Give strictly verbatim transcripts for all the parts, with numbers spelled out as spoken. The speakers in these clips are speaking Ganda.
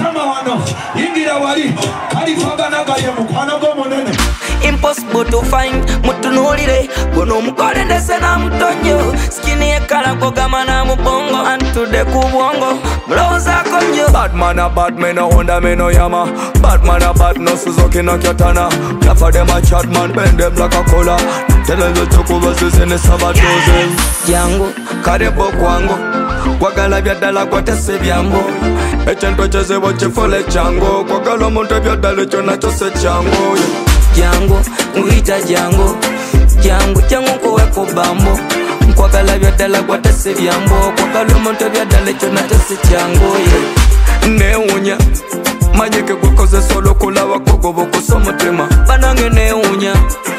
matama wano ingira wali ali fagana gaye mukwano go munene. Impossible to find mutunulire gono mukole ndese na mutonyo skini ekala kogama na mubongo antude kubwongo mloza konyo. Bad man a bad man no Honda me no Yama. Bad man a bad no Suzuki no Katana. Enough of them a chat man bend them like a cola. Tell them to talk over in the sabatos. Jango Karebo kwango Wagala vya dala kwa tese vyambo Echento cheze wache fole chango Kwa galo monte vya dale chona chose chango. Jango, uita jango Jango, jango koweko bambo Kwa gala vya dala kwa tese vyambo Kwa galo monte vya dale chona chose chango. Ne unya Manyeke kukoze solo kula wakogo wako somo tema. Banange ne unya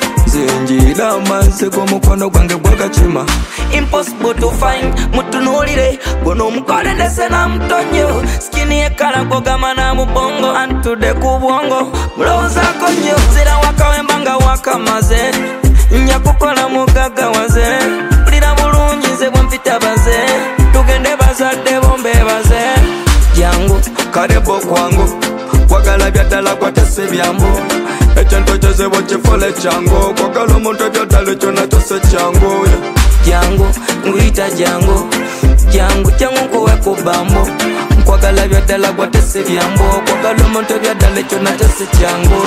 Zenjila manse kwa mkono kwange waka chima. Impossible to find mutunulire gono mukole ndese na mutonyo skini ekala kogama na mubongo antude kubwongo mloza konyo. Zira wakawembanga wakamaze nyakukola mugaga waze ulira bulungi nze bwempita baze tugende bazadde bombe baze. Jango Karebo kwango Wagala vya dala kwa tese vyambo Echento cheze wache fole chango Kwa galo monte vya dale chona chose chango. Jango, uita jango Jango, jango koweko bambo Kwa gala vya dala kwa tese vyambo Kwa galo monte vya dale chona chose chango.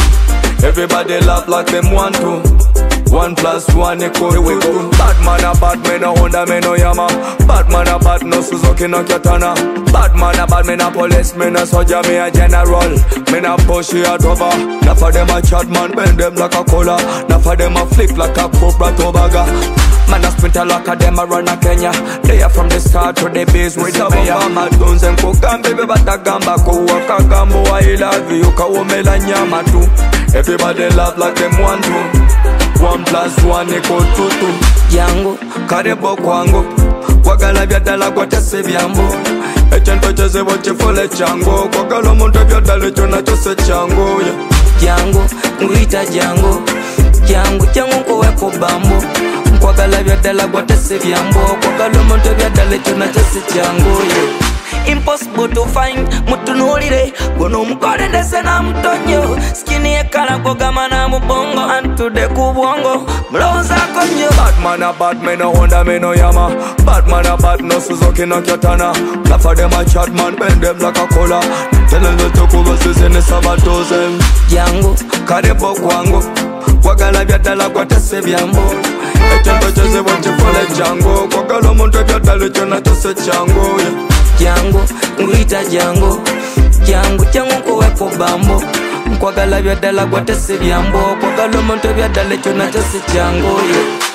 Everybody laugh like them want to. One plus one equal to two. Bad man a bad man no Honda me no Yama. Bad man a bad no Suzuki no Katana. Bad man a bad man a police me no soldier me a general. Me no push you out over. Enough of them a chat man bend them like a cola. Enough of them a flip like a Cobra Tobaga. Man a sprinter like a them a run a Kenya. They are from the start to the base with the mayor. Mama tunes and cook and baby bata gamba. Ko waka gambo I love you. Ka womela nyama tu. Everybody laugh like them want to. One plus one equal to two. Jango Karebo kwango Wagala vya dala kwa tese vyambo Echento cheze wache fole chango Kwa galo monte vya dale chona chose chango. Jango, uita jango Jango, jango koweko bambo Kwa gala vya dala kwa tese vyambo Kwa galo monte vya dale chona chose chango. Impossible to find mutunulire gono mukole ndese na mutonyo skini ekala kogama na mubongo antude kubwongo mloza konyo. Bad man a bad man no Honda me no Yama. Bad man a bad no Suzuki no Katana. Enough of them a chat man bend them like a cola. Tell them to talk over in the sabatos. Jango Karebo kwango Wagala vya dala kwa tese vyambo Echento cheze wache fole chango Kwa galo monte vya dale chona chose chango. Jango, uita jango Jango, jango koweko bambo Kwa gala vya dala kwa tese vyambo Kwa galo monte vya dale chona chose chango.